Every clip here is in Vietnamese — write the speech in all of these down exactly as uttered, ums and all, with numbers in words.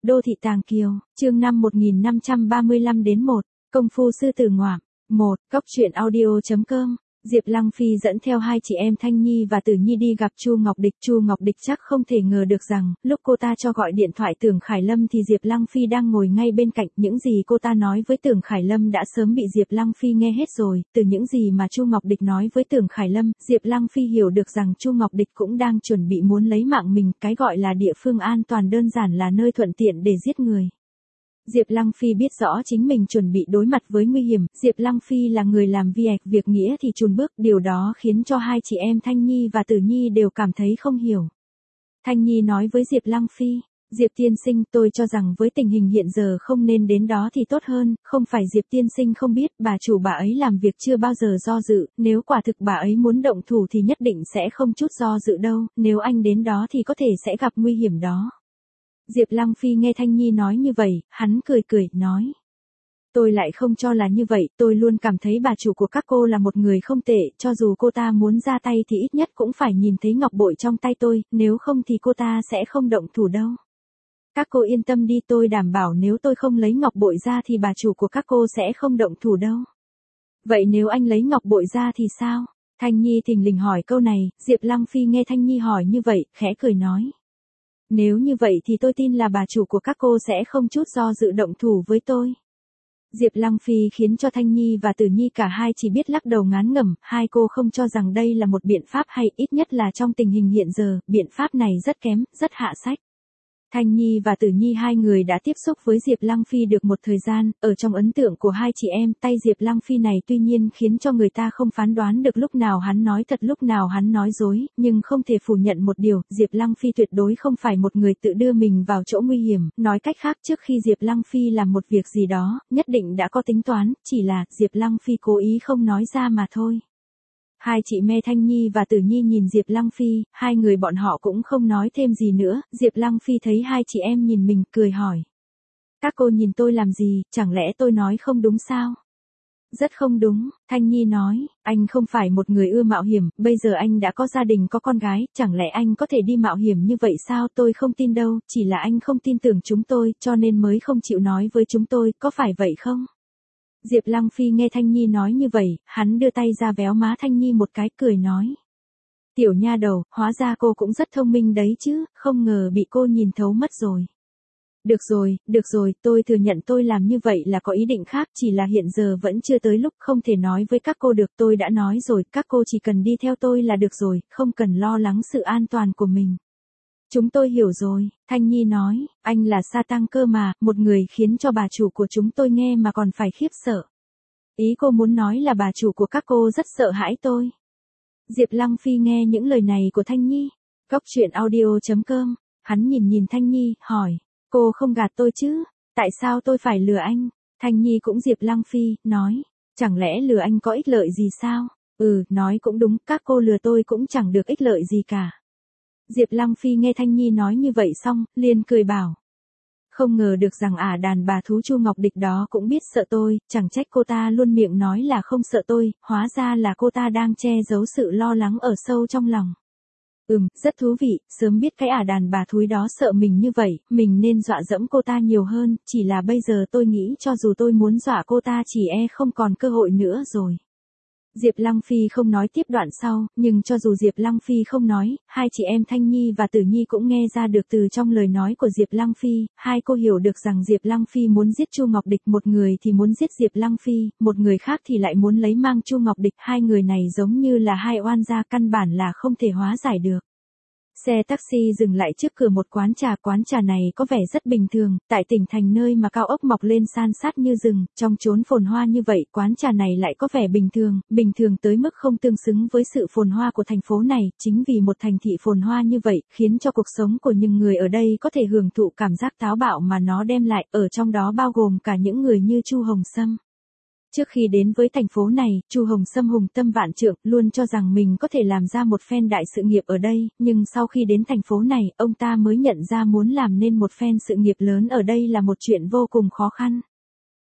Đô thị Tàng Kiều, chương năm một nghìn năm trăm ba mươi lăm đến một, Công phu sư tử ngoạm. một. Cóc truyện audio.com. Diệp Lăng Phi dẫn theo hai chị em Thanh Nhi và Tử Nhi đi gặp Chu Ngọc Địch. Chu Ngọc Địch chắc không thể ngờ được rằng, lúc cô ta cho gọi điện thoại Tưởng Khải Lâm thì Diệp Lăng Phi đang ngồi ngay bên cạnh. Những gì cô ta nói với Tưởng Khải Lâm đã sớm bị Diệp Lăng Phi nghe hết rồi. Từ những gì mà Chu Ngọc Địch nói với Tưởng Khải Lâm, Diệp Lăng Phi hiểu được rằng Chu Ngọc Địch cũng đang chuẩn bị muốn lấy mạng mình. Cái gọi là địa phương an toàn đơn giản là nơi thuận tiện để giết người. Diệp Lăng Phi biết rõ chính mình chuẩn bị đối mặt với nguy hiểm, Diệp Lăng Phi là người làm việc việc nghĩa thì chùn bước, điều đó khiến cho hai chị em Thanh Nhi và Tử Nhi đều cảm thấy không hiểu. Thanh Nhi nói với Diệp Lăng Phi, Diệp tiên sinh, tôi cho rằng với tình hình hiện giờ không nên đến đó thì tốt hơn, không phải Diệp tiên sinh không biết, bà chủ bà ấy làm việc chưa bao giờ do dự, nếu quả thực bà ấy muốn động thủ thì nhất định sẽ không chút do dự đâu, nếu anh đến đó thì có thể sẽ gặp nguy hiểm đó. Diệp Lăng Phi nghe Thanh Nhi nói như vậy, hắn cười cười, nói. Tôi lại không cho là như vậy, tôi luôn cảm thấy bà chủ của các cô là một người không tệ, cho dù cô ta muốn ra tay thì ít nhất cũng phải nhìn thấy ngọc bội trong tay tôi, nếu không thì cô ta sẽ không động thủ đâu. Các cô yên tâm đi, tôi đảm bảo nếu tôi không lấy ngọc bội ra thì bà chủ của các cô sẽ không động thủ đâu. Vậy nếu anh lấy ngọc bội ra thì sao? Thanh Nhi thình lình hỏi câu này, Diệp Lăng Phi nghe Thanh Nhi hỏi như vậy, khẽ cười nói. Nếu như vậy thì tôi tin là bà chủ của các cô sẽ không chút do dự động thủ với tôi. Diệp Lăng Phi khiến cho Thanh Nhi và Tử Nhi cả hai chỉ biết lắc đầu ngán ngẩm, hai cô không cho rằng đây là một biện pháp hay, ít nhất là trong tình hình hiện giờ, biện pháp này rất kém, rất hạ sách. Thanh Nhi và Tử Nhi hai người đã tiếp xúc với Diệp Lăng Phi được một thời gian, ở trong ấn tượng của hai chị em, tay Diệp Lăng Phi này tuy nhiên khiến cho người ta không phán đoán được lúc nào hắn nói thật lúc nào hắn nói dối, nhưng không thể phủ nhận một điều, Diệp Lăng Phi tuyệt đối không phải một người tự đưa mình vào chỗ nguy hiểm, nói cách khác trước khi Diệp Lăng Phi làm một việc gì đó, nhất định đã có tính toán, chỉ là Diệp Lăng Phi cố ý không nói ra mà thôi. Hai chị me Thanh Nhi và Tử Nhi nhìn Diệp Lăng Phi, hai người bọn họ cũng không nói thêm gì nữa, Diệp Lăng Phi thấy hai chị em nhìn mình, cười hỏi. Các cô nhìn tôi làm gì, chẳng lẽ tôi nói không đúng sao? Rất không đúng, Thanh Nhi nói, anh không phải một người ưa mạo hiểm, bây giờ anh đã có gia đình có con gái, chẳng lẽ anh có thể đi mạo hiểm như vậy sao? Tôi không tin đâu, chỉ là anh không tin tưởng chúng tôi, cho nên mới không chịu nói với chúng tôi, có phải vậy không? Diệp Lăng Phi nghe Thanh Nhi nói như vậy, hắn đưa tay ra véo má Thanh Nhi một cái, cười nói. Tiểu nha đầu, hóa ra cô cũng rất thông minh đấy chứ, không ngờ bị cô nhìn thấu mất rồi. Được rồi, được rồi, tôi thừa nhận tôi làm như vậy là có ý định khác, chỉ là hiện giờ vẫn chưa tới lúc không thể nói với các cô được, tôi đã nói rồi, các cô chỉ cần đi theo tôi là được rồi, không cần lo lắng sự an toàn của mình. Chúng tôi hiểu rồi, Thanh Nhi nói, anh là sa tăng cơ mà, một người khiến cho bà chủ của chúng tôi nghe mà còn phải khiếp sợ. Ý cô muốn nói là bà chủ của các cô rất sợ hãi tôi. Diệp Lăng Phi nghe những lời này của Thanh Nhi, Cóc truyện audio.com, hắn nhìn nhìn Thanh Nhi, hỏi, cô không gạt tôi chứ, tại sao tôi phải lừa anh? Thanh Nhi cũng Diệp Lăng Phi, nói, chẳng lẽ lừa anh có ích lợi gì sao? Ừ, nói cũng đúng, các cô lừa tôi cũng chẳng được ích lợi gì cả. Diệp Lăng Phi nghe Thanh Nhi nói như vậy xong, liền cười bảo. Không ngờ được rằng ả đàn bà thú Chu Ngọc Địch đó cũng biết sợ tôi, chẳng trách cô ta luôn miệng nói là không sợ tôi, hóa ra là cô ta đang che giấu sự lo lắng ở sâu trong lòng. Ừm, rất thú vị, sớm biết cái ả đàn bà thúi đó sợ mình như vậy, mình nên dọa dẫm cô ta nhiều hơn, chỉ là bây giờ tôi nghĩ cho dù tôi muốn dọa cô ta chỉ e không còn cơ hội nữa rồi. Diệp Lăng Phi không nói tiếp đoạn sau, nhưng cho dù Diệp Lăng Phi không nói, hai chị em Thanh Nhi và Tử Nhi cũng nghe ra được từ trong lời nói của Diệp Lăng Phi, hai cô hiểu được rằng Diệp Lăng Phi muốn giết Chu Ngọc Địch, một người thì muốn giết Diệp Lăng Phi, một người khác thì lại muốn lấy mang Chu Ngọc Địch, hai người này giống như là hai oan gia căn bản là không thể hóa giải được. Xe taxi dừng lại trước cửa một quán trà, quán trà này có vẻ rất bình thường, tại tỉnh thành nơi mà cao ốc mọc lên san sát như rừng, trong chốn phồn hoa như vậy, quán trà này lại có vẻ bình thường, bình thường tới mức không tương xứng với sự phồn hoa của thành phố này, chính vì một thành thị phồn hoa như vậy, khiến cho cuộc sống của những người ở đây có thể hưởng thụ cảm giác táo bạo mà nó đem lại, ở trong đó bao gồm cả những người như Chu Hồng Sâm. Trước khi đến với thành phố này, Chu Hồng Sâm hùng tâm vạn trượng, luôn cho rằng mình có thể làm ra một phen đại sự nghiệp ở đây, nhưng sau khi đến thành phố này, ông ta mới nhận ra muốn làm nên một phen sự nghiệp lớn ở đây là một chuyện vô cùng khó khăn.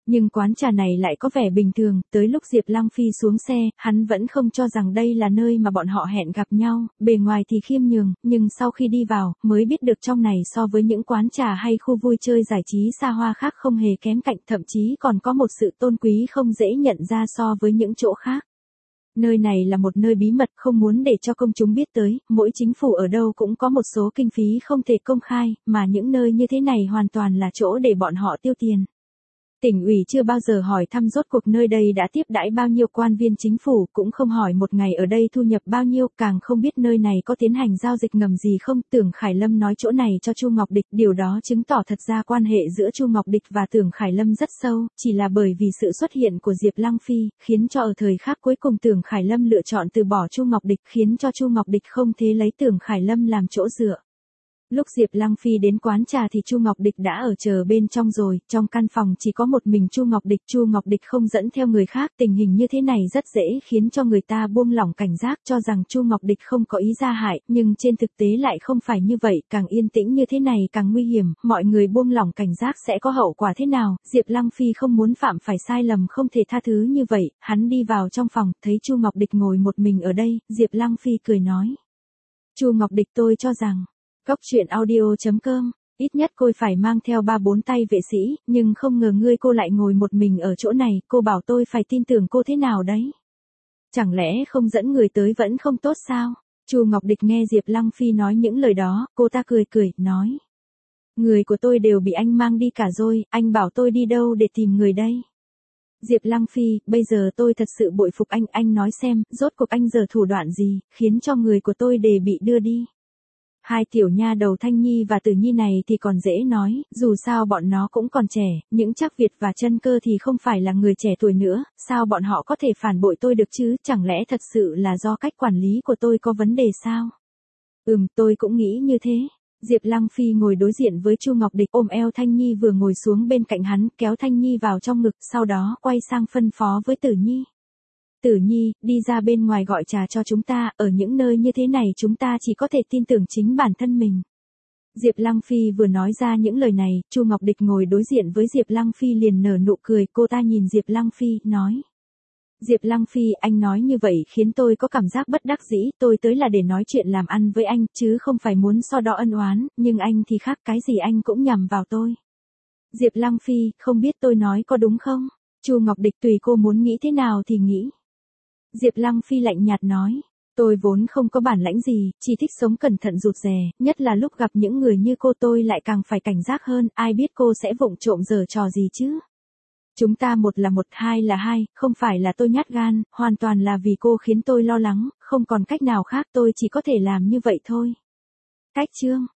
Nhưng quán trà này lại có vẻ bình thường, tới lúc Diệp Lăng Phi xuống xe, hắn vẫn không cho rằng đây là nơi mà bọn họ hẹn gặp nhau, bề ngoài thì khiêm nhường, nhưng sau khi đi vào, mới biết được trong này so với những quán trà hay khu vui chơi giải trí xa hoa khác không hề kém cạnh, thậm chí còn có một sự tôn quý không dễ nhận ra so với những chỗ khác. Nơi này là một nơi bí mật không muốn để cho công chúng biết tới, mỗi chính phủ ở đâu cũng có một số kinh phí không thể công khai, mà những nơi như thế này hoàn toàn là chỗ để bọn họ tiêu tiền. Tỉnh ủy chưa bao giờ hỏi thăm rốt cuộc nơi đây đã tiếp đãi bao nhiêu quan viên chính phủ, cũng không hỏi một ngày ở đây thu nhập bao nhiêu, càng không biết nơi này có tiến hành giao dịch ngầm gì không. Tưởng Khải Lâm nói chỗ này cho Chu Ngọc Địch, điều đó chứng tỏ thật ra quan hệ giữa Chu Ngọc Địch và Tưởng Khải Lâm rất sâu, chỉ là bởi vì sự xuất hiện của Diệp Lăng Phi, khiến cho ở thời khắc cuối cùng Tưởng Khải Lâm lựa chọn từ bỏ Chu Ngọc Địch, khiến cho Chu Ngọc Địch không thể lấy Tưởng Khải Lâm làm chỗ dựa. Lúc Diệp Lăng Phi đến quán trà thì Chu Ngọc Địch đã ở chờ bên trong rồi, trong căn phòng chỉ có một mình Chu Ngọc Địch, Chu Ngọc Địch không dẫn theo người khác, tình hình như thế này rất dễ khiến cho người ta buông lỏng cảnh giác, cho rằng Chu Ngọc Địch không có ý ra hại, nhưng trên thực tế lại không phải như vậy, càng yên tĩnh như thế này càng nguy hiểm, mọi người buông lỏng cảnh giác sẽ có hậu quả thế nào, Diệp Lăng Phi không muốn phạm phải sai lầm không thể tha thứ như vậy, hắn đi vào trong phòng, thấy Chu Ngọc Địch ngồi một mình ở đây, Diệp Lăng Phi cười nói: "Chu Ngọc Địch, tôi cho rằng Cốc truyện audio chấm com, ít nhất cô phải mang theo ba bốn tay vệ sĩ, nhưng không ngờ ngươi cô lại ngồi một mình ở chỗ này, cô bảo tôi phải tin tưởng cô thế nào đấy? Chẳng lẽ không dẫn người tới vẫn không tốt sao?" Chu Ngọc Địch nghe Diệp Lăng Phi nói những lời đó, cô ta cười cười, nói: "Người của tôi đều bị anh mang đi cả rồi, anh bảo tôi đi đâu để tìm người đây?" Diệp Lăng Phi, bây giờ tôi thật sự bội phục anh, anh nói xem, rốt cuộc anh giở thủ đoạn gì, khiến cho người của tôi đều bị đưa đi. Hai tiểu nha đầu Thanh Nhi và Tử Nhi này thì còn dễ nói, dù sao bọn nó cũng còn trẻ, những Trác Việt và Chân Cơ thì không phải là người trẻ tuổi nữa, sao bọn họ có thể phản bội tôi được chứ, chẳng lẽ thật sự là do cách quản lý của tôi có vấn đề sao? Ừm, tôi cũng nghĩ như thế. Diệp Lăng Phi ngồi đối diện với Chu Ngọc Địch, ôm eo Thanh Nhi vừa ngồi xuống bên cạnh hắn, kéo Thanh Nhi vào trong ngực, sau đó quay sang phân phó với Tử Nhi: "Tử Nhi, đi ra bên ngoài gọi trà cho chúng ta, ở những nơi như thế này chúng ta chỉ có thể tin tưởng chính bản thân mình." Diệp Lăng Phi vừa nói ra những lời này, Chu Ngọc Địch ngồi đối diện với Diệp Lăng Phi liền nở nụ cười, cô ta nhìn Diệp Lăng Phi, nói: "Diệp Lăng Phi, anh nói như vậy khiến tôi có cảm giác bất đắc dĩ, tôi tới là để nói chuyện làm ăn với anh, chứ không phải muốn so đo ân oán, nhưng anh thì khác, cái gì anh cũng nhằm vào tôi." Diệp Lăng Phi, không biết tôi nói có đúng không? Chu Ngọc Địch, tùy cô muốn nghĩ thế nào thì nghĩ. Diệp Lăng Phi lạnh nhạt nói: "Tôi vốn không có bản lãnh gì, chỉ thích sống cẩn thận rụt rè, nhất là lúc gặp những người như cô tôi lại càng phải cảnh giác hơn, ai biết cô sẽ vụng trộm giở trò gì chứ. Chúng ta một là một, hai là hai, không phải là tôi nhát gan, hoàn toàn là vì cô khiến tôi lo lắng, không còn cách nào khác, tôi chỉ có thể làm như vậy thôi." Cách chương